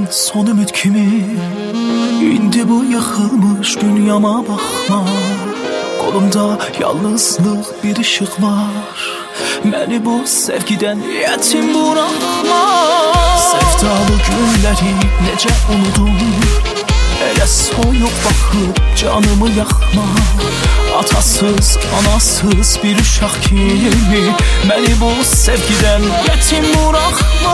son ümid kimi. İndi bu yıkılmış dünyama bakma. Kolumda yalnızlık bir ışık var. Məni bu sevgiden yetim bırakma. Sevdalı günleri necə unudum. Elə soyuq baxıb canımı yakma. Atasız, anasız bir uşaq kimi. Məni bu sevgiden yetim bırakma.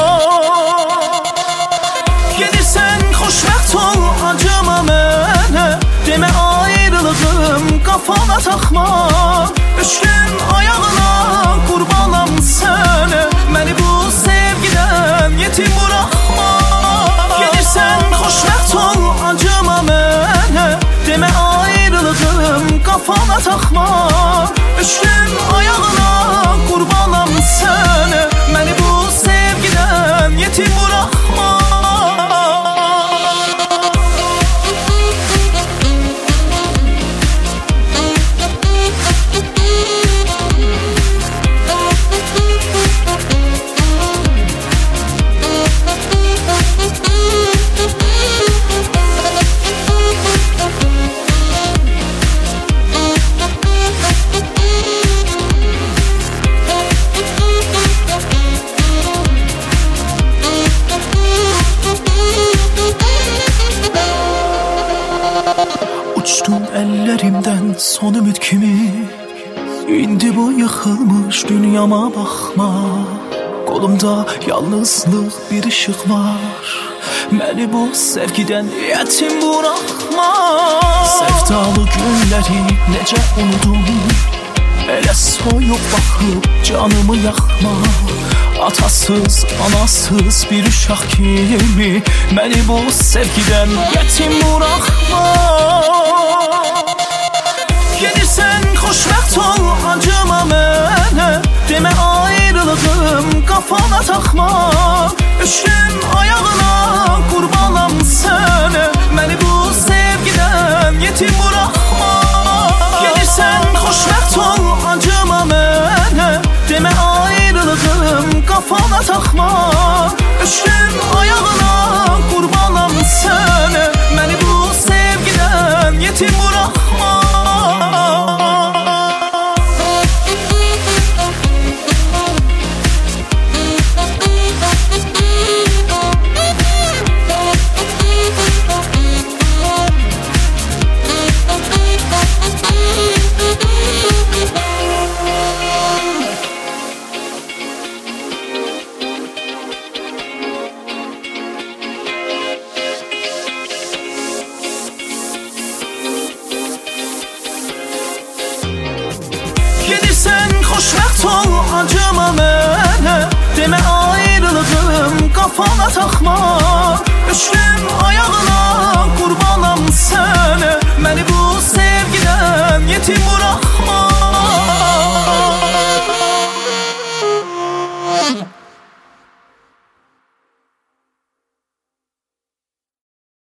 Gedirsən xoşbəxt ol, acıma mənə. Demə ayrılığım qafana taxma. Düşkün ayağına qurbanam sənə. Məni bu sevgiden yetim bırakma. Gedirsən xoşbəxt ol, acıma mənə. Demə ayrılığım qafana taxma. Düşkün ayağına qurbanam sənə. Məni bu sevgiden yetim bırakma. Uçtum ellerimden son ümid kimi. İndi bu yıkılmış dünyama bakma. Kolumda yalnızlık bir ışık var. Məni bu sevgiden yetim bırakma. Sevdalı günleri necə unudum. Elə soyuq baxıb canımı yakma. Atasız, anasız bir uşaq kimi. Məni bu sevgiden yetim bırakma. Gedirsən xoşbəxt ol, acıma mənə. Demə ayrılığım qafana taxma. Düşkün ayağına qurbanam sənə. Məni bu sevgiden yetim bırakma. Gedirsən xoşbəxt ol, acıma mənə. Demə ayrılığım qafana taxma. Düşkün ayağına qurbanam sənə. Məni bu sevgiden yetim bırakma. Gedirsən xoşbəxt ol, acıma mənə. Demə ayrılığım qafana taxma. Düşkün ayağına qurbanam sənə.